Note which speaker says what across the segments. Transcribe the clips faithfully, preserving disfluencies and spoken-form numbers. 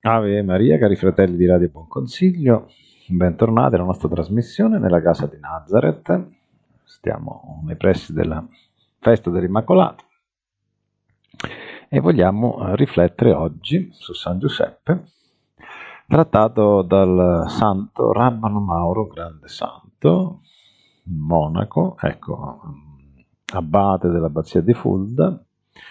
Speaker 1: Ave Maria, cari fratelli di Radio Buon Consiglio, bentornati alla nostra trasmissione nella casa di Nazareth. Stiamo nei pressi della festa dell'Immacolato e vogliamo riflettere oggi su San Giuseppe, trattato dal santo Rabbano Mauro, grande santo, monaco, ecco, abate dell'abbazia di Fulda,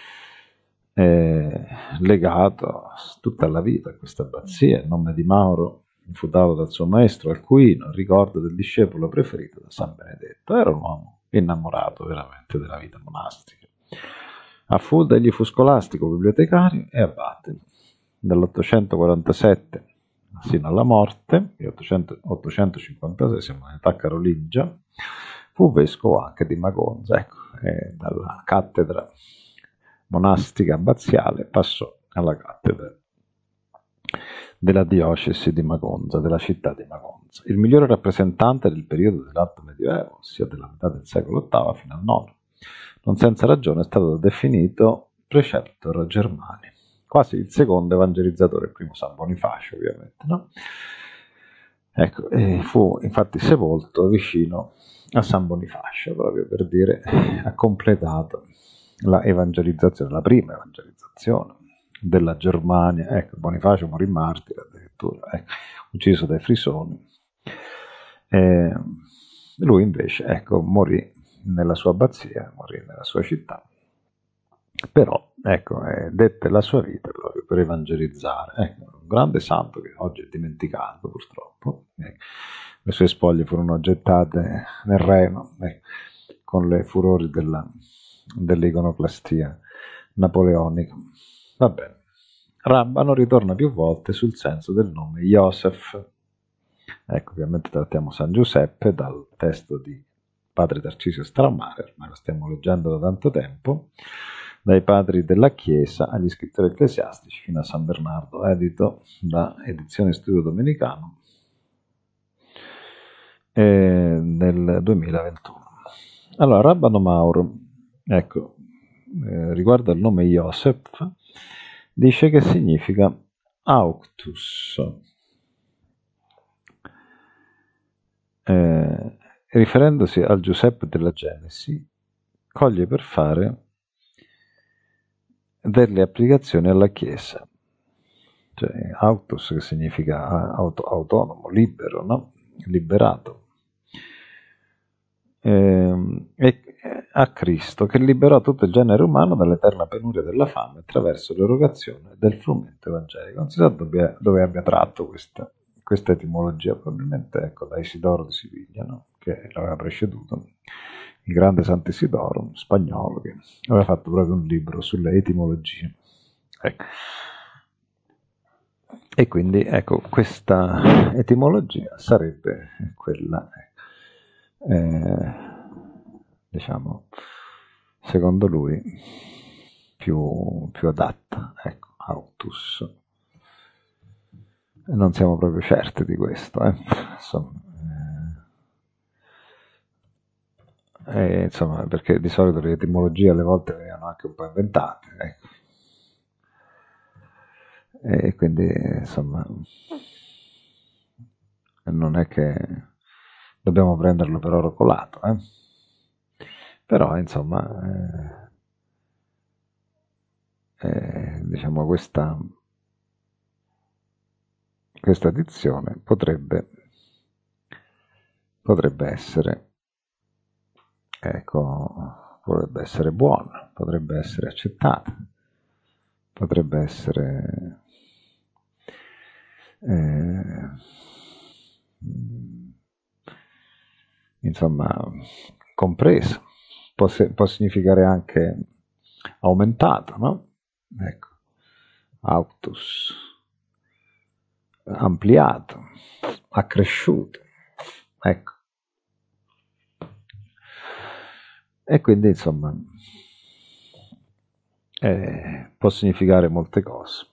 Speaker 1: eh, legato tutta la vita a questa abbazia. Il nome di Mauro fu dato dal suo maestro Alcuino, in ricordo del discepolo preferito da San Benedetto. Era un uomo innamorato veramente della vita monastica. A Fulda egli fu scolastico, bibliotecario e abate. Dall'ottocentoquarantasette sino alla morte, ottocentocinquantasei, siamo in età carolingia, fu vescovo anche di Magonza. Ecco, e dalla cattedra monastica abbaziale passò alla cattedra della diocesi di Magonza, della città di Magonza. Il migliore rappresentante del periodo dell'Alto Medioevo, ossia della metà del secolo ottavo fino al nono. Non senza ragione è stato definito preceptor Germani, quasi il secondo evangelizzatore, il primo San Bonifacio ovviamente, no? Ecco, e fu infatti sepolto vicino a San Bonifacio, proprio per dire, ha completato la evangelizzazione, la prima evangelizzazione della Germania. Ecco, Bonifacio morì martire addirittura, ecco, ucciso dai frisoni. E lui invece, ecco, morì nella sua abbazia, morì nella sua città, però, ecco, eh, dette la sua vita proprio per evangelizzare. Ecco, un grande santo che oggi è dimenticato purtroppo. Ecco, le sue spoglie furono gettate nel Reno, ecco, con le furori della, dell'iconoclastia napoleonica. Va bene. Rabbano ritorna più volte sul senso del nome Joseph. Ecco, ovviamente trattiamo San Giuseppe dal testo di padre Tarcisio Stramare, ormai lo stiamo leggendo da tanto tempo, dai padri della Chiesa agli scrittori ecclesiastici fino a San Bernardo, edito da Edizione Studio Domenicano eh, nel duemilaventuno. Allora, Rabbano Mauro, ecco, eh, riguardo al nome Joseph, dice che significa auctus, eh, riferendosi al Giuseppe della Genesi, coglie per fare delle applicazioni alla Chiesa, cioè autos che significa auto, autonomo, libero, no? Liberato, e, e a Cristo che liberò tutto il genere umano dall'eterna penuria della fame attraverso l'erogazione del frumento evangelico. Non si sa dove, dove abbia tratto questa, questa etimologia, probabilmente ecco, da Isidoro di Siviglia, no? Che l'aveva preceduto, il grande Sant'Isidoro, spagnolo, che aveva fatto proprio un libro sulle etimologie. Ecco. E quindi, ecco, questa etimologia sarebbe quella, eh, diciamo, secondo lui, più, più adatta, ecco, autus. Non siamo proprio certi di questo, eh. Insomma, eh, insomma, perché di solito le etimologie alle volte vengono anche un po' inventate, ecco. E quindi, insomma, non è che dobbiamo prenderlo per oro colato, eh. Però, insomma, eh, eh, diciamo, questa, questa dizione potrebbe, potrebbe essere, ecco, potrebbe essere buona, potrebbe essere accettata, potrebbe essere eh, insomma compresa, può, può significare anche aumentato, no? Ecco, auctus, ampliato, accresciuto, ecco. E quindi insomma eh, può significare molte cose.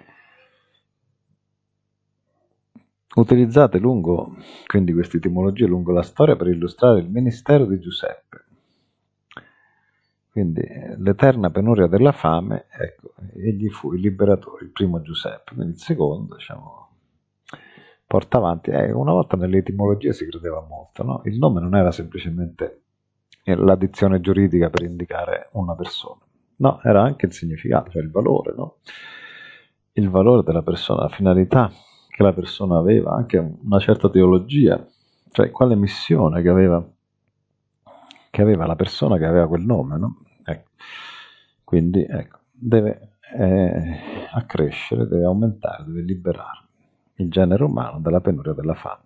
Speaker 1: Utilizzate lungo, quindi queste etimologie lungo la storia per illustrare il ministero di Giuseppe. quindi l'eterna penuria della fame, ecco, egli fu il liberatore, il primo Giuseppe, quindi il secondo, diciamo, porta avanti. Eh, una volta nell'etimologia si credeva molto, no? Il nome non era semplicemente l'addizione giuridica per indicare una persona, no, era anche il significato, cioè il valore, no? Il valore della persona, la finalità che la persona aveva, anche una certa teologia, cioè quale missione che aveva, che aveva la persona che aveva quel nome, no? Ecco. Quindi ecco, deve eh, accrescere, deve aumentare, deve liberare il genere umano dalla penuria della fame.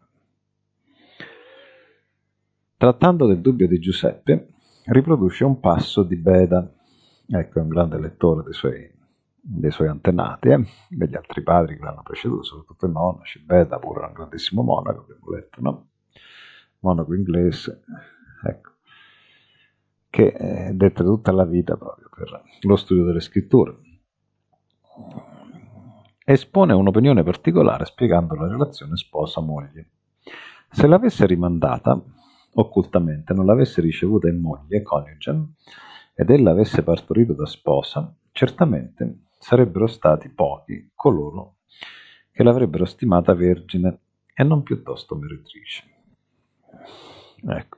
Speaker 1: Trattando del dubbio di Giuseppe, riproduce un passo di Beda, ecco, è un grande lettore dei suoi, dei suoi antenati, eh, degli altri padri che l'hanno preceduto, soprattutto i monaci. Beda pure era un grandissimo monaco, abbiamo letto, no? Monaco inglese, ecco, che eh, dette tutta la vita proprio per lo studio delle scritture. Espone un'opinione particolare spiegando la relazione sposa-moglie. Se l'avesse rimandata occultamente, non l'avesse ricevuta in moglie, coniuge, ed ella avesse partorito da sposa, certamente sarebbero stati pochi coloro che l'avrebbero stimata vergine e non piuttosto meretrice. Ecco.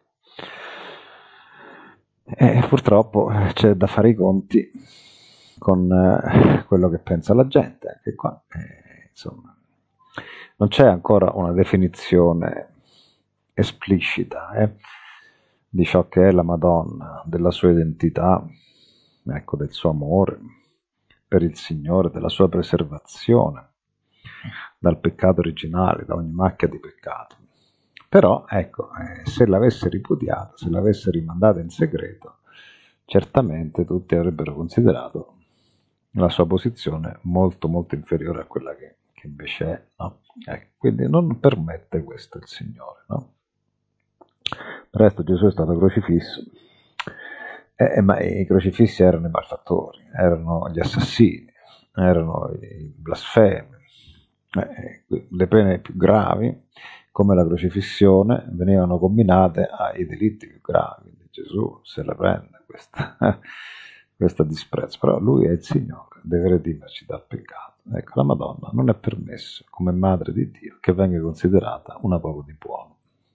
Speaker 1: E purtroppo c'è da fare i conti con eh, quello che pensa la gente, anche qua, eh, insomma, non c'è ancora una definizione esplicita eh, di ciò che è la Madonna, della sua identità, ecco, del suo amore per il Signore, della sua preservazione dal peccato originale, da ogni macchia di peccato. Però, ecco, eh, se l'avesse ripudiata, se l'avesse rimandata in segreto, certamente tutti avrebbero considerato la sua posizione molto molto inferiore a quella che, che invece è, no? Ecco, quindi non permette questo il Signore, no? Del resto Gesù è stato crocifisso, eh, ma i crocifissi erano i malfattori, erano gli assassini, erano i blasfemi, eh, le pene più gravi, come la crocifissione, venivano combinate ai delitti più gravi. Quindi Gesù se la prende questa, questo disprezzo, però lui è il Signore, deve redimerci dal peccato. Ecco, la Madonna non è permesso, come madre di Dio, che venga considerata una poco di buono.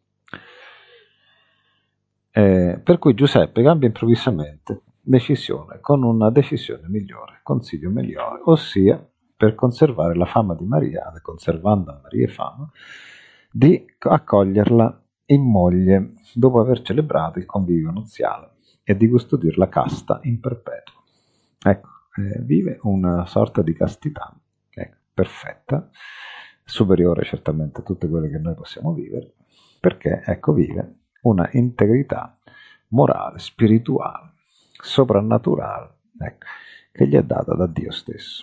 Speaker 1: Eh, per cui Giuseppe cambia improvvisamente decisione con una decisione migliore, consiglio migliore, ossia per conservare la fama di Maria, conservando a Maria fama, di accoglierla in moglie dopo aver celebrato il convivio nuziale e di custodirla casta in perpetuo. Ecco, eh, vive una sorta di castità, ecco, perfetta, superiore certamente a tutte quelle che noi possiamo vivere, perché, ecco, vive una integrità morale, spirituale, soprannaturale, ecco, che gli è data da Dio stesso.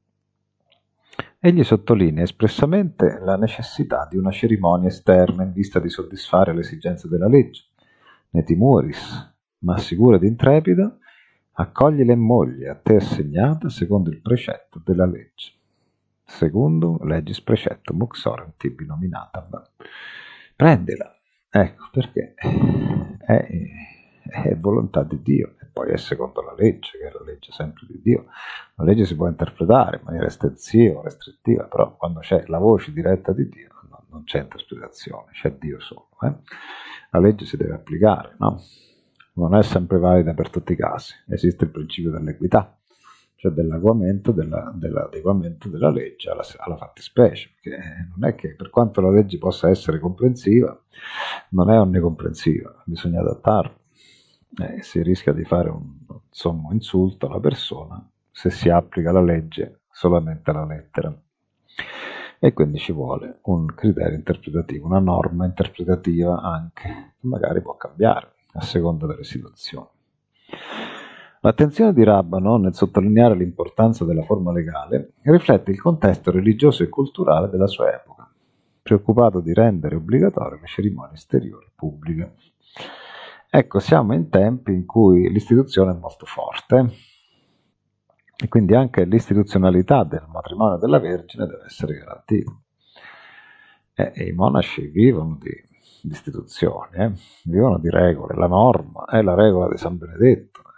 Speaker 1: Egli sottolinea espressamente la necessità di una cerimonia esterna in vista di soddisfare le esigenze della legge. Ne timuris, ma sicura ed intrepida, accoglile in moglie a te assegnata secondo il precetto della legge. Secondo legis precettum uxorem tibi nominatam. Prendila. Ecco, perché è, è volontà di Dio e poi è secondo la legge, che è la legge sempre di Dio. La legge si può interpretare in maniera estensiva o restrittiva, però quando c'è la voce diretta di Dio no, non c'è interpretazione, c'è Dio solo. Eh? La legge si deve applicare, no? Non è sempre valida per tutti i casi, esiste il principio dell'equità, cioè dell'adeguamento della, dell'adeguamento della legge alla, alla fattispecie, perché non è che per quanto la legge possa essere comprensiva, non è onnicomprensiva, bisogna adattarla. Eh, si rischia di fare un sommo insulto alla persona se si applica la legge solamente alla lettera. E quindi ci vuole un criterio interpretativo, una norma interpretativa anche, che magari può cambiare a seconda delle situazioni. L'attenzione di Rabbano nel sottolineare l'importanza della forma legale riflette il contesto religioso e culturale della sua epoca, preoccupato di rendere obbligatorie le cerimonie esteriori pubbliche. Ecco, siamo in tempi in cui l'istituzione è molto forte e quindi anche l'istituzionalità del matrimonio della Vergine deve essere garantita. E, e i monaci vivono di, di istituzioni, eh? Vivono di regole. La norma è la regola di San Benedetto,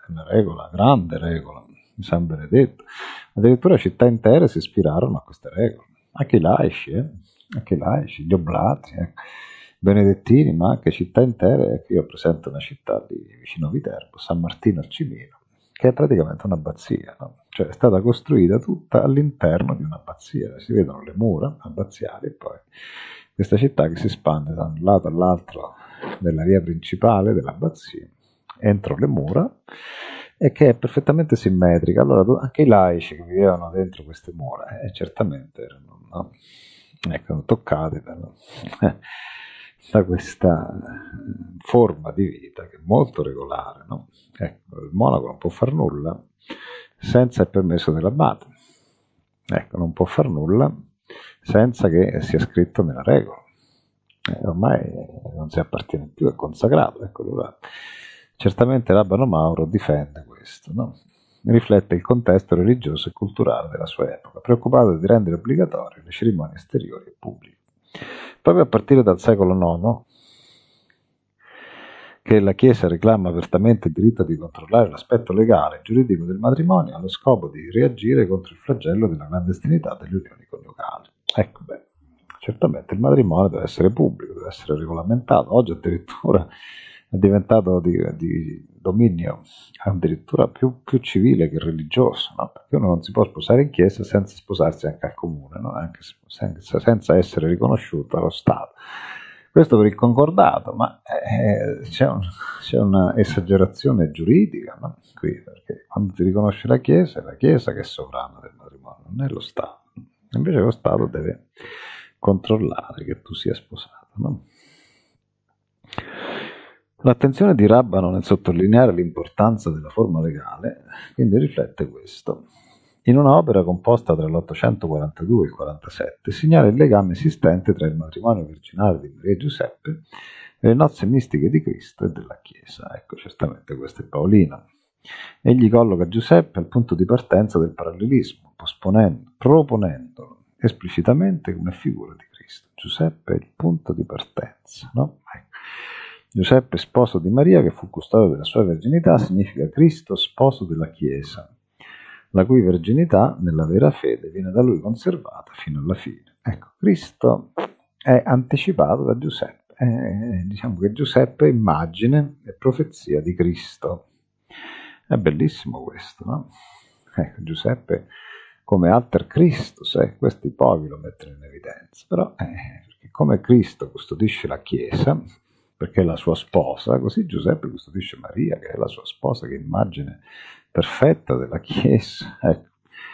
Speaker 1: è una regola, grande regola di San Benedetto. Addirittura città intere si ispirarono a queste regole, anche i laici, eh? anche i laici, gli oblati, eh? benedettini, ma anche città intere. Io ho presente una città lì vicino Viterbo, San Martino al Cimino, che è praticamente un'abbazia, no? Cioè è stata costruita tutta all'interno di un'abbazia, si vedono le mura abbaziali e poi questa città che si espande da un lato all'altro della via principale dell'abbazia, entro le mura, e che è perfettamente simmetrica. Allora anche i laici che vivevano dentro queste mura eh, certamente erano, no? ecco, toccati da, da questa forma di vita che è molto regolare, no? Ecco, il monaco non può far nulla senza il permesso dell'abate, ecco, non può far nulla senza che sia scritto nella regola. Eh, ormai non si appartiene più, è consacrato. Ecco, allora, certamente l'Abbano Mauro difende questo, no? Riflette il contesto religioso e culturale della sua epoca, preoccupato di rendere obbligatorie le cerimonie esteriori e pubbliche. Proprio a partire dal secolo nono, che la Chiesa reclama apertamente il diritto di controllare l'aspetto legale e giuridico del matrimonio allo scopo di reagire contro il flagello della clandestinità delle unioni coniugali. Ecco, beh, certamente il matrimonio deve essere pubblico, deve essere regolamentato. Oggi addirittura è diventato di, di dominio addirittura più, più civile che religioso, no? Perché uno non si può sposare in chiesa senza sposarsi anche al comune, no? Anche senza, senza essere riconosciuto dallo Stato. Questo per il concordato, ma eh, c'è, un, c'è una esagerazione giuridica, no? Qui, perché quando ti riconosce la Chiesa, è la Chiesa che è sovrana del matrimonio, non è lo Stato. Invece lo Stato deve controllare che tu sia sposato, no? L'attenzione di Rabbano nel sottolineare l'importanza della forma legale, quindi riflette questo. In una opera composta tra l'ottocentoquarantadue e il quarantasette segnala il legame esistente tra il matrimonio virginale di Maria e Giuseppe e le nozze mistiche di Cristo e della Chiesa. Ecco, certamente questa è Paolina. Egli colloca Giuseppe al punto di partenza del parallelismo, proponendolo esplicitamente come figura di Cristo. Giuseppe è il punto di partenza, no? Ecco. Giuseppe, sposo di Maria, che fu custode della sua verginità, significa Cristo, sposo della Chiesa, la cui verginità, nella vera fede, viene da lui conservata fino alla fine. Ecco, Cristo è anticipato da Giuseppe. Eh, diciamo che Giuseppe è immagine e profezia di Cristo. È bellissimo questo, no? Ecco, Giuseppe come alter Christus, eh, questi pochi lo mettono in evidenza, però eh, perché come Cristo custodisce la Chiesa, perché è la sua sposa, così Giuseppe custodisce Maria, che è la sua sposa, che è immagine perfetta della Chiesa. Ecco.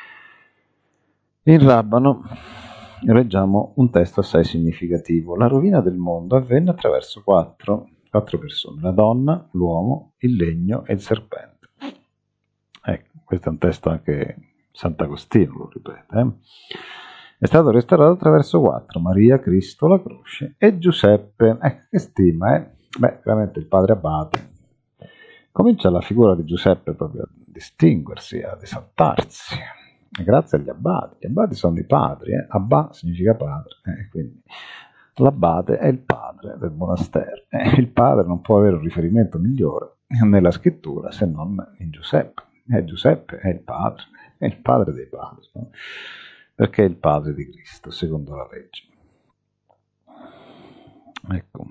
Speaker 1: In Rabbano leggiamo un testo assai significativo. La rovina del mondo avvenne attraverso quattro, quattro persone, la donna, l'uomo, il legno e il serpente. Ecco, questo è un testo anche Sant'Agostino lo ripete. Eh? È stato restaurato attraverso quattro, Maria, Cristo, la croce e Giuseppe. Ecco, che stima, eh? Beh, veramente il padre Abate. Comincia la figura di Giuseppe proprio a distinguersi, ad esaltarsi, grazie agli abati. Gli abati sono i padri, eh? Abba significa padre, eh? Quindi l'abate è il padre del monastero. Eh? Il padre non può avere un riferimento migliore nella scrittura se non in Giuseppe. Eh, Giuseppe è il padre, è il padre dei padri, no? Perché è il padre di Cristo, secondo la legge. Ecco.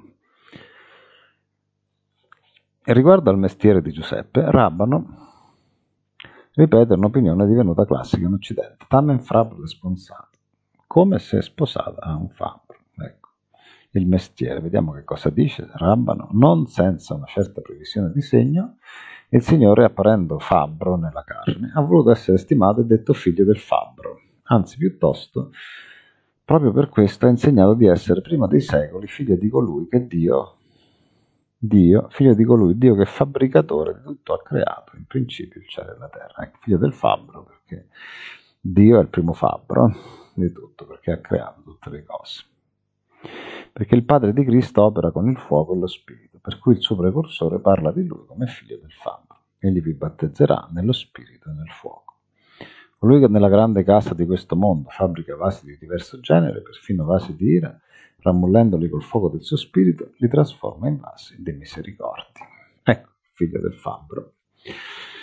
Speaker 1: E riguardo al mestiere di Giuseppe, Rabbano ripete un'opinione divenuta classica in Occidente, tamen frabro responsato, come se sposata a un fabbro. Ecco, il mestiere, vediamo che cosa dice Rabbano, non senza una certa previsione di segno, il Signore, apparendo fabbro nella carne, ha voluto essere stimato e detto figlio del fabbro, anzi piuttosto, proprio per questo ha insegnato di essere prima dei secoli figlio di colui che Dio Dio, figlio di colui, Dio che è fabbricatore di tutto ha creato, in principio il cielo e la terra. Ecco, figlio del fabbro, perché Dio è il primo fabbro di tutto, perché ha creato tutte le cose. Perché il Padre di Cristo opera con il fuoco e lo Spirito, per cui il suo precursore parla di lui come figlio del fabbro. Egli vi battezzerà nello Spirito e nel fuoco. Colui che nella grande casa di questo mondo fabbrica vasi di diverso genere, perfino vasi di ira, rammollendoli col fuoco del suo spirito, li trasforma in vasi di misericordia. Ecco, figlio del fabbro.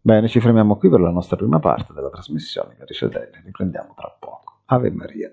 Speaker 1: Bene, ci fermiamo qui per la nostra prima parte della trasmissione, cari fratelli, riprendiamo tra poco. Ave Maria.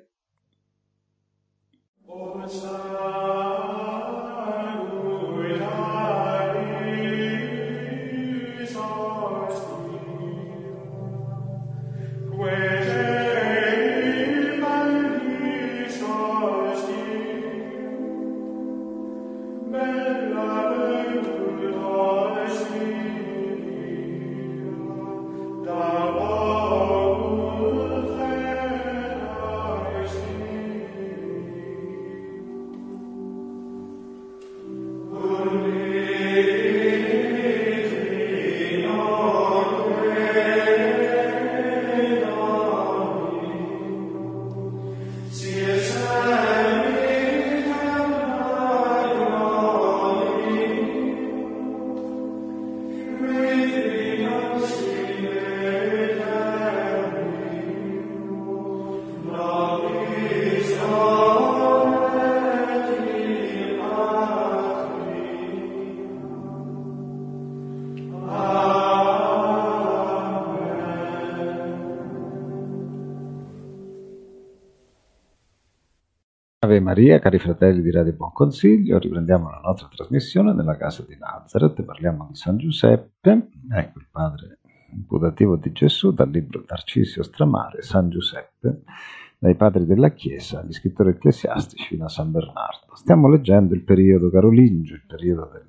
Speaker 1: Ave Maria, cari fratelli di Radio Buon Consiglio, riprendiamo la nostra trasmissione nella casa di Nazareth, parliamo di San Giuseppe, ecco il padre imputativo di Gesù, dal libro Tarcisio Stramare, San Giuseppe, dai padri della Chiesa, gli scrittori ecclesiastici fino a San Bernardo. Stiamo leggendo il periodo carolingio, il periodo del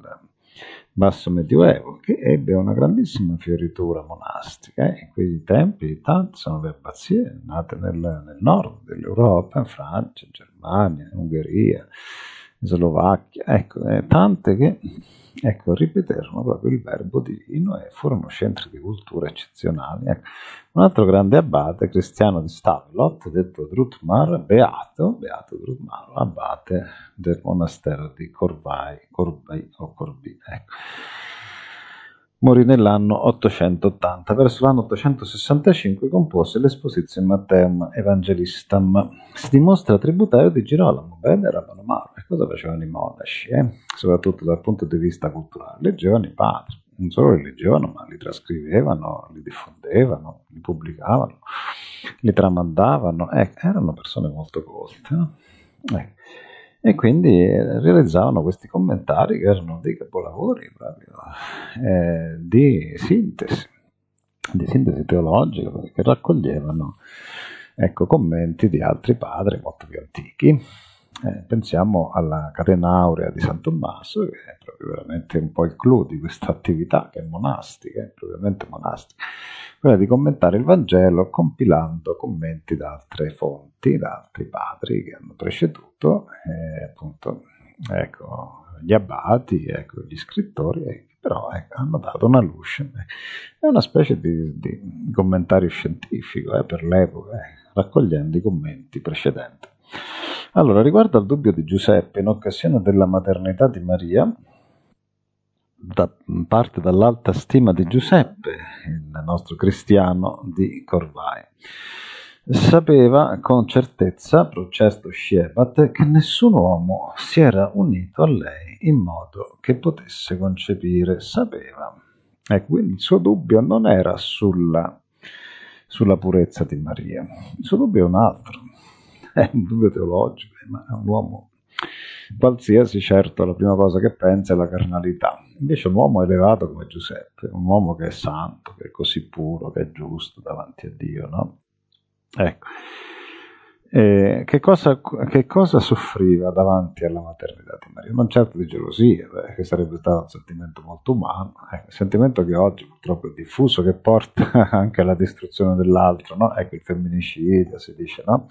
Speaker 1: Basso Medioevo, che ebbe una grandissima fioritura monastica. Eh? In quei tempi tante sono le abbazie nate nel, nel nord dell'Europa, in Francia, in Germania, in Ungheria, in Slovacchia, ecco, eh, tante che ecco, ripeterono proprio il verbo divino e furono centri di cultura eccezionali. Ecco. Un altro grande abate cristiano di Stavelot, detto Drutmar, beato, beato Drutmar, abate del monastero di Corvai, Corbay o Corbì, ecco. Morì nell'anno ottocentottanta. Verso l'anno ottocentosessantacinque compose l'Expositio Matteum Evangelistam. Si dimostra tributario di Girolamo. Bene, era Panomaro. E cosa facevano i monaci? Eh? Soprattutto dal punto di vista culturale. Leggevano i padri. Non solo li leggevano, ma li trascrivevano, li diffondevano, li pubblicavano, li tramandavano. Eh, erano persone molto colte. No? Eh. E quindi realizzavano questi commentari che erano dei capolavori proprio eh, di sintesi, di sintesi teologica, che raccoglievano ecco, commenti di altri padri molto più antichi. Eh, pensiamo alla Catena Aurea di San Tommaso, che è proprio veramente un po' il clou di questa attività che è monastica, è propriamente monastica, quella di commentare il Vangelo compilando commenti da altre fonti, da altri padri che hanno preceduto, eh, appunto, ecco, gli abbati, ecco, gli scrittori, eh, però ecco, hanno dato una luce. È una specie di, di commentario scientifico eh, per l'epoca, eh, raccogliendo i commenti precedenti. Allora, riguardo al dubbio di Giuseppe in occasione della maternità di Maria, da, parte dall'alta stima di Giuseppe, il nostro cristiano di Corvai. Sapeva con certezza, processo Scebat, che nessun uomo si era unito a lei in modo che potesse concepire. Sapeva. E quindi il suo dubbio non era sulla, sulla purezza di Maria, il suo dubbio è un altro. È un dubbio teologico, ma è un uomo qualsiasi, certo, la prima cosa che pensa è la carnalità. Invece un uomo elevato come Giuseppe, un uomo che è santo, che è così puro, che è giusto davanti a Dio, no? Ecco. E che, cosa, che cosa soffriva davanti alla maternità di Maria? Non certo di gelosia, beh, che sarebbe stato un sentimento molto umano, ecco, un sentimento che oggi purtroppo è diffuso, che porta anche alla distruzione dell'altro, no? Ecco, il femminicidio si dice, no?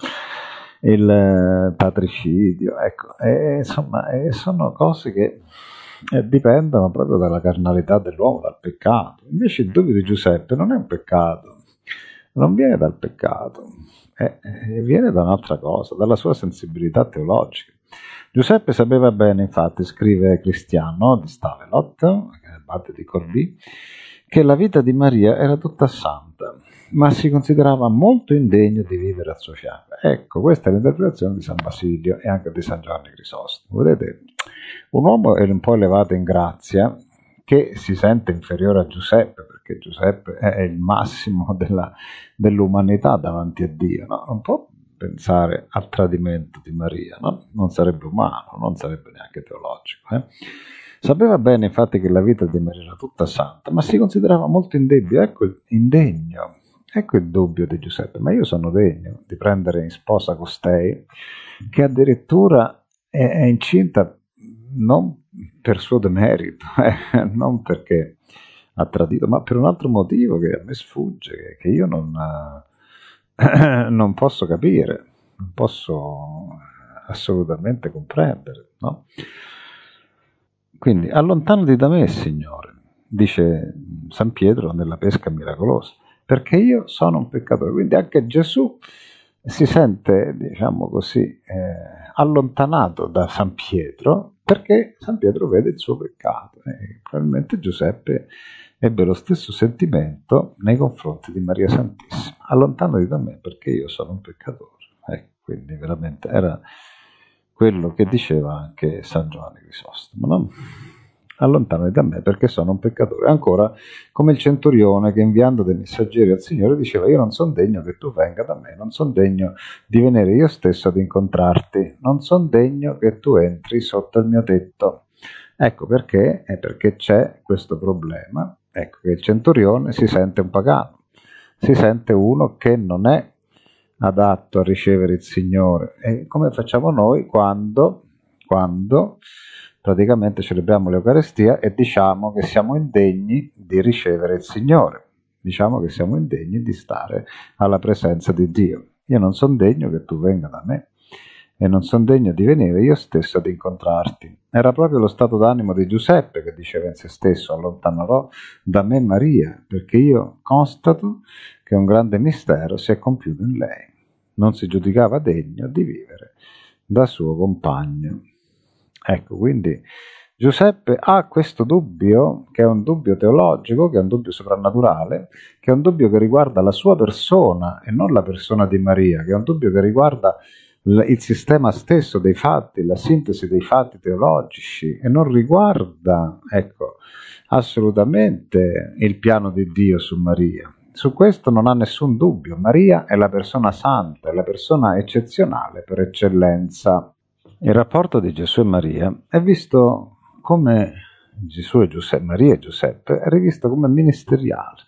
Speaker 1: Il patricidio, ecco, e, insomma, e sono cose che eh, dipendono proprio dalla carnalità dell'uomo, dal peccato. Invece il dubbio di Giuseppe non è un peccato, non viene dal peccato, eh, eh, viene da un'altra cosa, dalla sua sensibilità teologica. Giuseppe sapeva bene, infatti, scrive Cristiano di Stavelot, che è abate di Corbì, che la vita di Maria era tutta santa, ma si considerava molto indegno di vivere al suo fianco. Ecco, questa è l'interpretazione di San Basilio e anche di San Giovanni Crisostomo. Vedete, un uomo è un po' elevato in grazia, che si sente inferiore a Giuseppe, perché perché Giuseppe è il massimo della, dell'umanità davanti a Dio, no? Non può pensare al tradimento di Maria, no? Non sarebbe umano, non sarebbe neanche teologico. Eh? Sapeva bene infatti che la vita di Maria era tutta santa, ma si considerava molto indebile, ecco, indegno. Ecco il dubbio di Giuseppe, ma io sono degno di prendere in sposa costei, che addirittura è, è incinta non per suo demerito, eh, non perché ha tradito, ma per un altro motivo che a me sfugge, che, che io non, eh, non posso capire, non posso assolutamente comprendere, no? Quindi, allontánati da me, Signore, dice San Pietro nella pesca miracolosa, perché io sono un peccatore. Quindi anche Gesù si sente, diciamo così, eh, allontanato da San Pietro, perché San Pietro vede il suo peccato. E probabilmente Giuseppe ebbe lo stesso sentimento nei confronti di Maria Santissima. Allontanati da me, perché io sono un peccatore. Ecco, quindi veramente era quello che diceva anche San Giovanni Crisostomo, no? Allontanati da me perché sono un peccatore. Ancora come il centurione che inviando dei messaggeri al Signore diceva: io non sono degno che tu venga da me, non sono degno di venire io stesso ad incontrarti, non sono degno che tu entri sotto il mio tetto. Ecco perché, è perché c'è questo problema, ecco che il centurione si sente un pagano, si sente uno che non è adatto a ricevere il Signore. E come facciamo noi quando, quando praticamente celebriamo l'Eucaristia e diciamo che siamo indegni di ricevere il Signore, diciamo che siamo indegni di stare alla presenza di Dio. Io non sono degno che tu venga da me e non sono degno di venire io stesso ad incontrarti. Era proprio lo stato d'animo di Giuseppe che diceva in se stesso: allontanerò da me Maria, perché io constato che un grande mistero si è compiuto in lei. Non si giudicava degno di vivere da suo compagno. Ecco, quindi Giuseppe ha questo dubbio, che è un dubbio teologico, che è un dubbio soprannaturale, che è un dubbio che riguarda la sua persona e non la persona di Maria, che è un dubbio che riguarda il sistema stesso dei fatti, la sintesi dei fatti teologici, e non riguarda, ecco, assolutamente il piano di Dio su Maria. Su questo non ha nessun dubbio. Maria è la persona santa, è la persona eccezionale per eccellenza. Il rapporto di Gesù e Maria è visto come Gesù e Giuseppe, Maria e Giuseppe, è rivisto come ministeriale,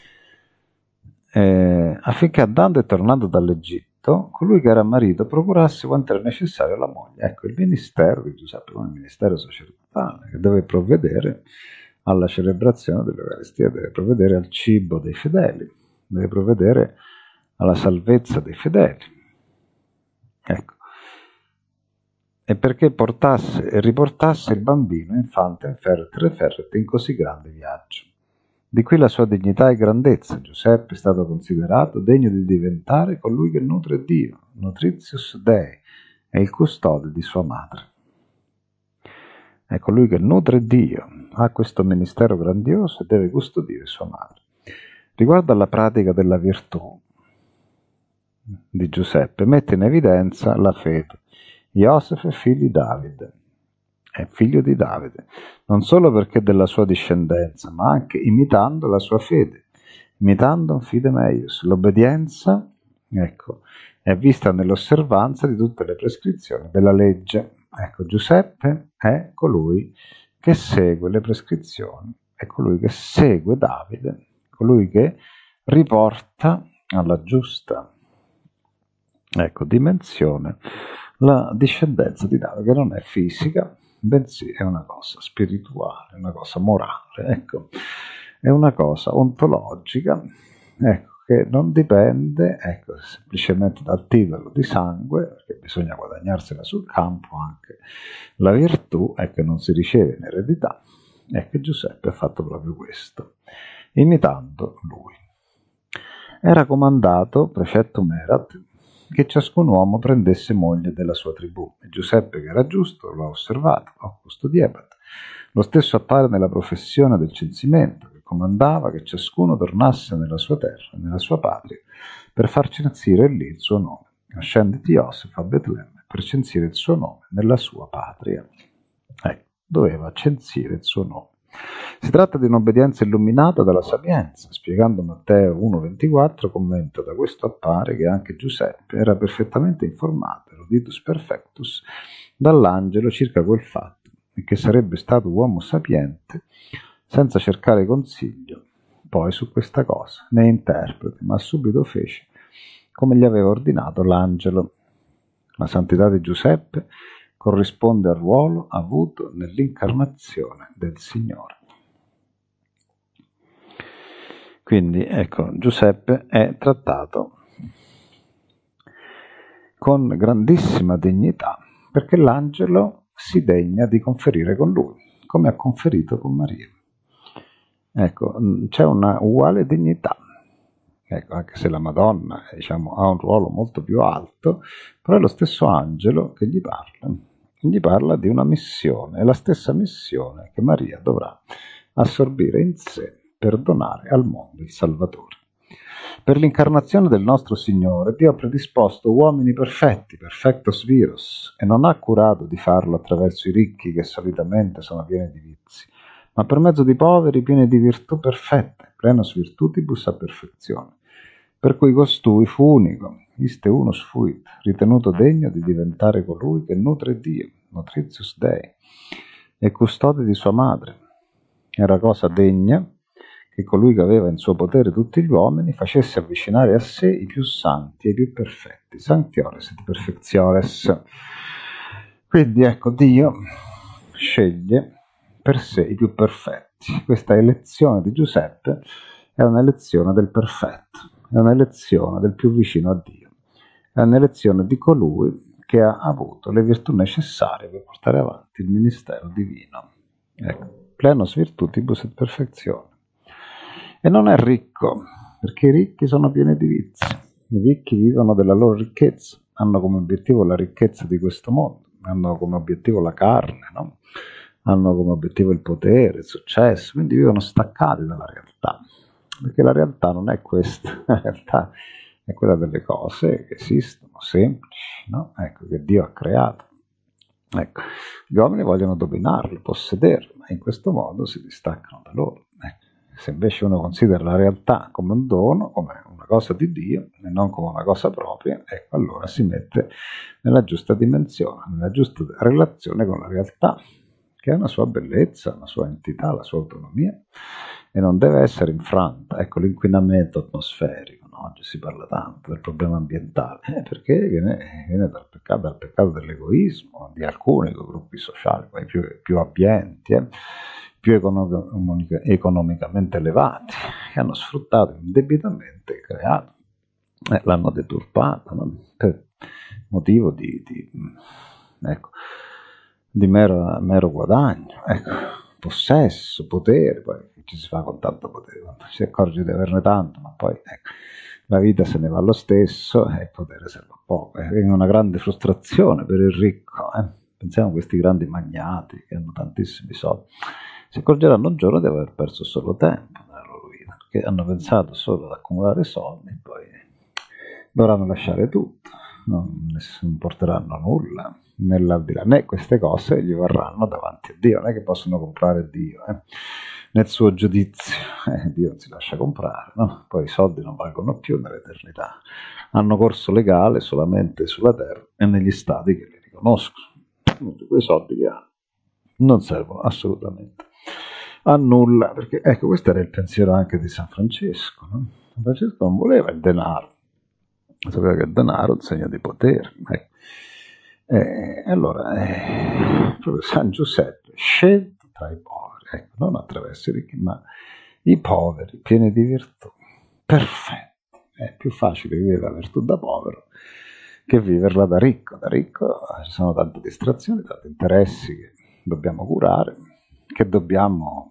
Speaker 1: eh, affinché andando e tornando dall'Egitto, colui che era marito procurasse quanto era necessario alla moglie. Ecco, il ministero di Giuseppe come il ministero sacerdotale, che deve provvedere alla celebrazione dell'Eucaristia, deve provvedere al cibo dei fedeli, deve provvedere alla salvezza dei fedeli. Ecco. E perché portasse e riportasse il bambino infante in ferret referret in così grande viaggio. Di qui la sua dignità e grandezza. Giuseppe è stato considerato degno di diventare colui che nutre Dio, nutritius Dei, è il custode di sua madre. È colui che nutre Dio, ha questo ministero grandioso e deve custodire sua madre. Riguardo alla pratica della virtù di Giuseppe, mette in evidenza la fede. Iosef è figlio di Davide, è figlio di Davide, non solo perché della sua discendenza, ma anche imitando la sua fede, imitando un fide meius. L'obbedienza, ecco, è vista nell'osservanza di tutte le prescrizioni della legge. Ecco, Giuseppe è colui che segue le prescrizioni, è colui che segue Davide, colui che riporta alla giusta, ecco, dimensione la discendenza di Davide, che non è fisica, bensì è una cosa spirituale, una cosa morale, ecco, è una cosa ontologica, ecco, che non dipende, ecco, semplicemente dal titolo di sangue, perché bisogna guadagnarsela sul campo anche la virtù, è che non si riceve in eredità, e che Giuseppe ha fatto proprio questo, imitando lui. Era comandato, precettum erat, che ciascun uomo prendesse moglie della sua tribù. E Giuseppe, che era giusto, lo ha osservato, lo custodiebat. Lo stesso appare nella professione del censimento, che comandava che ciascuno tornasse nella sua terra, nella sua patria, per far censire lì il suo nome. Ascenditi Iosef a Betlemme per censire il suo nome nella sua patria. Ecco, doveva censire il suo nome. Si tratta di un'obbedienza illuminata dalla sapienza. Spiegando Matteo uno ventiquattro, commenta: da questo appare che anche Giuseppe era perfettamente informato, eruditus perfectus, dall'angelo circa quel fatto, e che sarebbe stato uomo sapiente senza cercare consiglio poi su questa cosa, né interprete, ma subito fece come gli aveva ordinato l'angelo. La santità di Giuseppe corrisponde al ruolo avuto nell'incarnazione del Signore. Quindi ecco, Giuseppe è trattato con grandissima dignità, perché l'angelo si degna di conferire con lui, come ha conferito con Maria. Ecco, c'è una uguale dignità. Ecco, anche se la Madonna, diciamo, ha un ruolo molto più alto, però è lo stesso angelo che gli parla. Gli parla di una missione, è la stessa missione che Maria dovrà assorbire in sé per donare al mondo il Salvatore. Per l'incarnazione del nostro Signore, Dio ha predisposto uomini perfetti, perfectos viros, e non ha curato di farlo attraverso i ricchi che solitamente sono pieni di vizi, ma per mezzo di poveri pieni di virtù perfette, plenos virtutibus a perfezione. Per cui costui fu unico, iste unus fuit, ritenuto degno di diventare colui che nutre Dio, nutritius Dei, e custode di sua madre. Era cosa degna che colui che aveva in suo potere tutti gli uomini facesse avvicinare a sé i più santi e i più perfetti, sanctiores et perfectiores. Quindi ecco, Dio sceglie per sé i più perfetti. Questa elezione di Giuseppe è un'elezione del perfetto, è un'elezione del più vicino a Dio, è un'elezione di colui che ha avuto le virtù necessarie per portare avanti il ministero divino. Ecco, plenos virtutibus et perfectione. E non è ricco, perché i ricchi sono pieni di vizi. I ricchi vivono della loro ricchezza, hanno come obiettivo la ricchezza di questo mondo, hanno come obiettivo la carne, no? Hanno come obiettivo il potere, il successo, quindi vivono staccati dalla realtà, perché la realtà non è questa, la realtà è quella delle cose che esistono, semplici, no? Ecco, che Dio ha creato. Ecco, gli uomini vogliono dominarlo, possederlo, ma in questo modo si distaccano da loro. Ecco, se invece uno considera la realtà come un dono, come una cosa di Dio e non come una cosa propria, ecco, allora si mette nella giusta dimensione, nella giusta relazione con la realtà, che ha una sua bellezza, una sua entità, la sua autonomia, e non deve essere infranta. Ecco, l'inquinamento atmosferico, no? Oggi si parla tanto del problema ambientale, eh, perché viene, viene dal, peccato, dal peccato dell'egoismo di alcuni gruppi sociali, poi più, più abbienti, eh, più economic, economicamente elevati, che hanno sfruttato indebitamente il creato, eh, l'hanno deturpato, no? Per motivo di, di ecco, di mero, mero guadagno, ecco, possesso, potere, poi ci si fa con tanto potere, quando si accorge di averne tanto, ma poi ecco, la vita se ne va lo stesso e il potere serve a poco, è una grande frustrazione per il ricco, eh? Pensiamo a questi grandi magnati che hanno tantissimi soldi, si accorgeranno un giorno di aver perso solo tempo nella loro vita, perché hanno pensato solo ad accumulare soldi, poi dovranno lasciare tutto, non, non porteranno nulla nell'aldilà, né queste cose gli varranno davanti a Dio, non è che possono comprare Dio, eh? Nel suo giudizio, eh, Dio non si lascia comprare, no? Poi i soldi non valgono più nell'eternità, hanno corso legale solamente sulla terra e negli stati che li riconoscono, quei soldi che hanno non servono assolutamente a nulla, perché ecco, questo era il pensiero anche di San Francesco, no? San Francesco non voleva il denaro, sapeva che il denaro è un segno di potere, ecco. E allora eh, proprio San Giuseppe scelto tra i poveri, ecco, non attraverso i ricchi, ma i poveri pieni di virtù, perfetti. È più facile vivere la virtù da povero che viverla da ricco. Da ricco ci sono tante distrazioni, tanti interessi che dobbiamo curare, che dobbiamo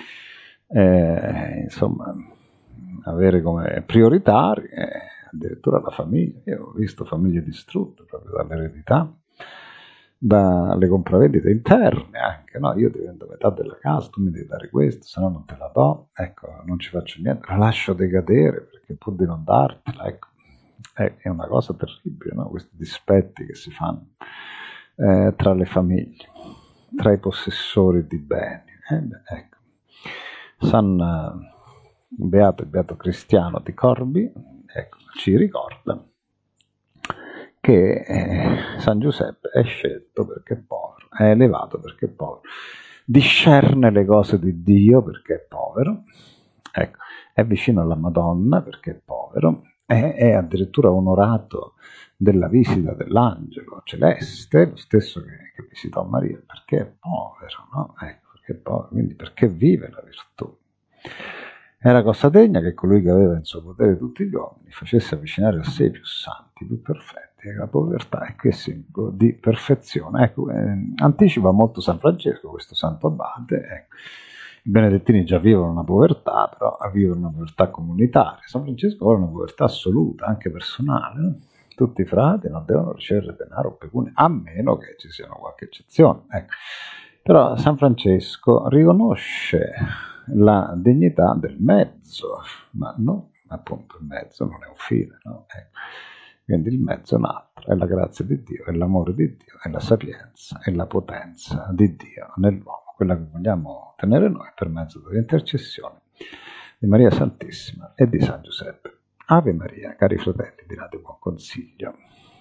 Speaker 1: eh, insomma avere come prioritari, eh, addirittura la famiglia. Io ho visto famiglie distrutte proprio dall'eredità, dalle compravendite interne anche, no? Io divento metà della casa, tu mi devi dare questo, se no non te la do, ecco, non ci faccio niente, la lascio decadere perché pur di non dartela, ecco, è, è una cosa terribile, no? Questi dispetti che si fanno eh, tra le famiglie, tra i possessori di beni, eh, beh, ecco, San eh, Beato e Beato Cristiano di Corbi, ecco, ci ricorda che eh, San Giuseppe è scelto perché è povero, è elevato perché è povero, discerne le cose di Dio perché è povero, ecco, è vicino alla Madonna perché è povero, è, è addirittura onorato della visita dell'angelo celeste, lo stesso che, che visitò Maria, perché è povero, no? Ecco, perché è povero, quindi perché vive la virtù. Era cosa degna che colui che aveva in suo potere tutti gli uomini facesse avvicinare a sé i più santi, i più perfetti. La povertà è che simbolo di perfezione. Ecco, eh, anticipa molto San Francesco, questo santo abate. Ecco. I benedettini già vivono una povertà, però vivono una povertà comunitaria. San Francesco vuole una povertà assoluta, anche personale. No? Tutti i frati non devono ricevere denaro o pecunia, a meno che ci siano qualche eccezione. Ecco. Però San Francesco riconosce la dignità del mezzo, ma no, appunto il mezzo non è un fine, no? Ecco. Quindi il mezzo è un altro, è la grazia di Dio, è l'amore di Dio, è la sapienza, è la potenza di Dio nell'uomo, quella che vogliamo ottenere noi per mezzo dell'intercessione di Maria Santissima e di San Giuseppe. Ave Maria, cari fratelli, di Buon Consiglio.